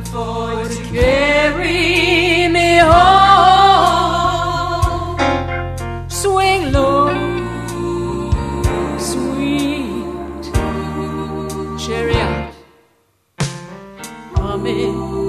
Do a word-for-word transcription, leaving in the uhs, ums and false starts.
for you to carry me home. Swing low, sweet chariot, humming